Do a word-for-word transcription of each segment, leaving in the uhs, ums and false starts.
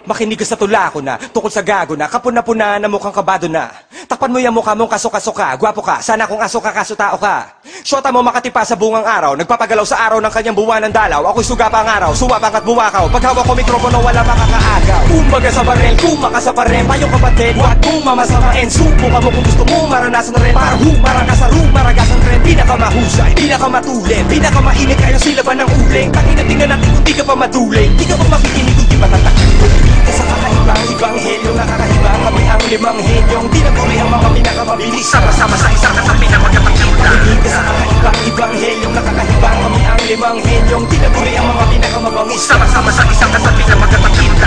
Makinig ka sa tula ko na, tukol sa gago na, kapuna-puna na mukhang kabado na. Takpan mo yung mukha mong kaso-kaso ka, gwapo ka, sana kung aso ka, kaso tao ka. Shota mo makatipa sa bungang araw, nagpapagalaw sa araw ng kanyang buwan ng dalaw. Ako'y suga pa ang araw, suwapang at buwakaw, paghawak ko mikropono wala makakaagaw. Kumbaga sa barel, kumaka sa parem, payong kapatid, huwag mong mamasamain. Subukan mo kung gusto mo, maranasan na rin. Para humarang ka sa room, maragasan rin. Pinakamahusay, pinakamatulin, pinakamainit kayo silaban ng uling. Tangina tingnan natin kung di ka pa maduling, di ka pa makikinig kung di matatakot. Sa kakaibang ibanghelyo, nakakahibang kami ang limang henyong tinaguri ang mga pinakamabilis. Sama-sama sa isang kasapi na magkapagsimula. Makinig sa kakaibang ibanghelyo, nakakahibang kami ang limang henyong tinaguri ang mga pinakamabangis. Sama-sama sa isang kasapi na magkapagsimula.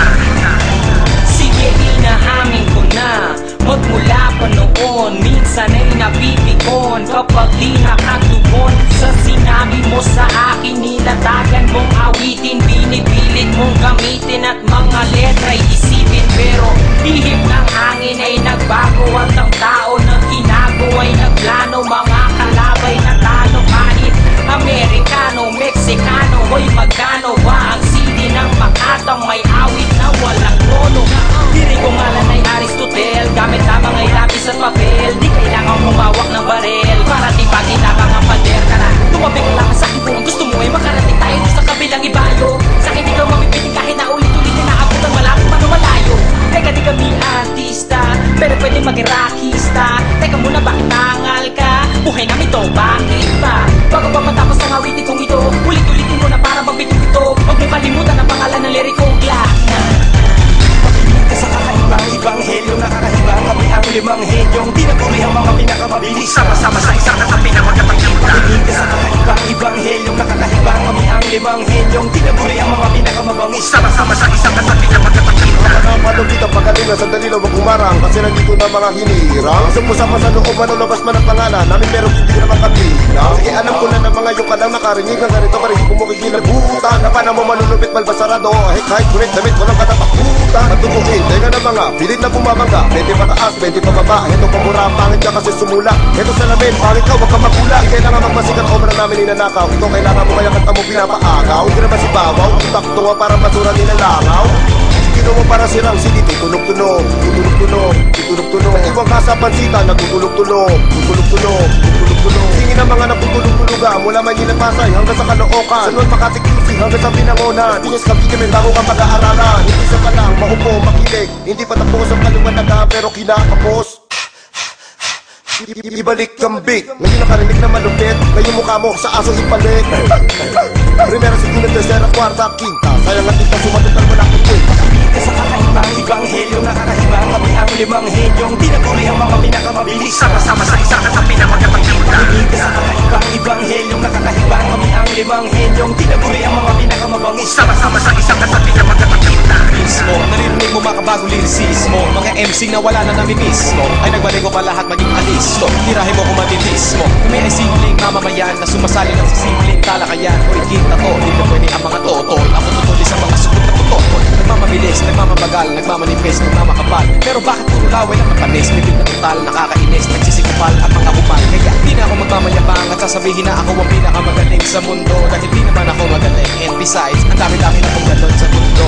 Sige, inahamin ko na magmula pa noon, minsan ay napipikon kapag di nakatugon sa sinabi mo sa akin. Nilatagan mong awitin, binipilit mong gamitin at mga letray isipin. Pero ihip ng hangin ay nagbago at ang tao na tinago ay nagplano. Mga kalabay na talo kahit Amerikano, Meksikano. Hoy, magkano ba ang C D ng Makatang may awit na walang tono? Diri ko ngalan ay Aristotle, gamit lamang ay lapis at papel. Di kailangang humawak ng barel para di paginabang ang pader. Tara, tumabi ka lang sa akin kung gusto mo ay makarating tayo sa kabilang ibayo. Sa akin di ka mapipiling kahit na ulit-ulit na naabot ang malapit man o malayo. Teka, di kami artista, pero pwede maging rockista. Teka muna, bakit nangal ka? Buhay namin to, bakit ba? Bago pa matapos ang awitin kong ito, ulit-ulitin mo na para magbitong ito. Huwag mo kalimutan ang pangalan ng lirikong Glock na. Sa kakaibang ibanghelyo, nakakahibang kami ang limang henyong tinaguri ang mga pinakamabilis. Sama-sama sa isang kasapi na magkapagsimula. Makinig sa kakaibang ibanghelyo, nakakahibang kami ang limang henyong tinaguri ang mga pinakamabangis. Sama-sama sa isang kasapi na magkapagsimula. Mga palugit ang pagalingan, sandali lang wag kumarang, kasi nandito na mga hinirang. Sumpa-sama sa loob, manulabas man ang pangalan namin pero hindi naman kabilang. Sige, alam ko na na mga yung kalang nakarinig ng ganito, karinig ko mo kikilabutan. Na pa na mo manulupit malbasarado, hik-hik, kulit, damit, walang katapakutan. Matutukin, teka na mga, pilit na bumabangga. Pwede pataas, pwede pababa, ito pamura, pangit ka kasi sumula. Ito salamin, pangit ka, wag ka magula. Kailangan magmasikat, obra namin ninanakaw. Ikaw kailangan mo kaya kanta mo pinapaagaw. Hindi naman si Bawaw, takto nga para masura nilalangaw. Sino mo para sirang sili, tutulog-tunog, tutulog-tunog, tutulog-tunog. Nag-ibang ka sa pansita, nagtutulog-tunog, tutulog-tunog, tutulog-tunog. Singin ang mga nagtutulog-tuloga, mula Manila Pasay hanggang sa Caloocan. Sa Lord Makati Q C hanggang sa Binangonan. Pinyas Cavite, may bago kang pag-aaralan. Hindi sa pa lang, maupo, makilig. Hindi pa tapos ang kaliwanaga, pero kinakapos. Ibalik kambik, ngayon nakarinig na malupit. Ngayon mukha mo sa aso ipalik. Primera, segunda, tercera, kwarta, quinta. Sayang ang kita, sumatot ang malaki ko. Sa kakaibang ibanghelyo, nakakahibang kami ang limang henyong tinaguri ang mga pinakamabilis. Sama-sama sa isang kasapi na magkapagsimula. Makinig sa kakaibang ibanghelyo, nakakahibang kami ang limang henyong tinaguri ang mga pinakamabangis. Sama-sama sa isang kasapi na magkapagsimula. Mismo, naririnig mo makabagong lirisismo. Mga M C na wala na namimismo ay nagbaligo pa lahat maging alisto. Tirahin mo kung matitismo. Kami ay simpleng mamamayan na sumasali lang sa simpleng talakayan. O higit na to, hindi na pwede ang mga totoy. Ako tutuloy sa mga sugot na putotoy. Nagmamabilis, nagmamabagal, nagmamanifest, nagmamakapal. Pero bakit puro laway lang napanis? Bibig na total, nakakainis, nagsisikupal ang mga kupal. Kaya di na ako magmamayabang at sasabihin na ako ang pinakamagaling sa mundo. Dahil di naman ako magaling. And besides, ang dami-dami na kong ganon sa mundo.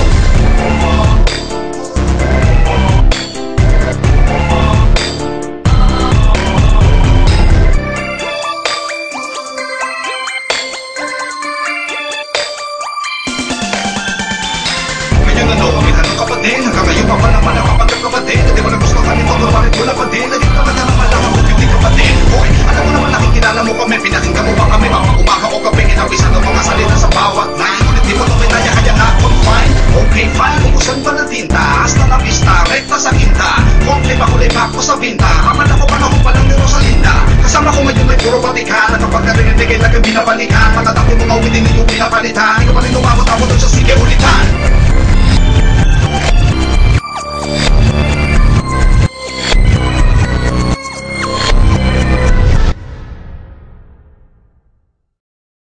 Hanggang ngayon pa pa naman ang kapagkakapatid. Hindi mo na gusto ka nito, bakit mo na pa din? Naging naman na naman lang ang hindi kapatid. Hoy, alam mo naman nakikilala mo kami, pinakinggan mo ba kami? Mapag-umaga o gabi, kinawisan ang mga salita sa bawat line. Ngunit di mo ito pinaya, kaya na confine. Okay, fine, kung usan pa na tinta, hasta na pista, rekta sa kinta. Konti pa kulay back ko sa binta, kapala ko panahon pa lang ni Rosalinda. Kasama ko ngayon may puro batikan, at kapag narinig ay laging binabalikan. Matatapin mo nga umitin yung pinapalitan, ikaw pa rin umabot-abot sa sige.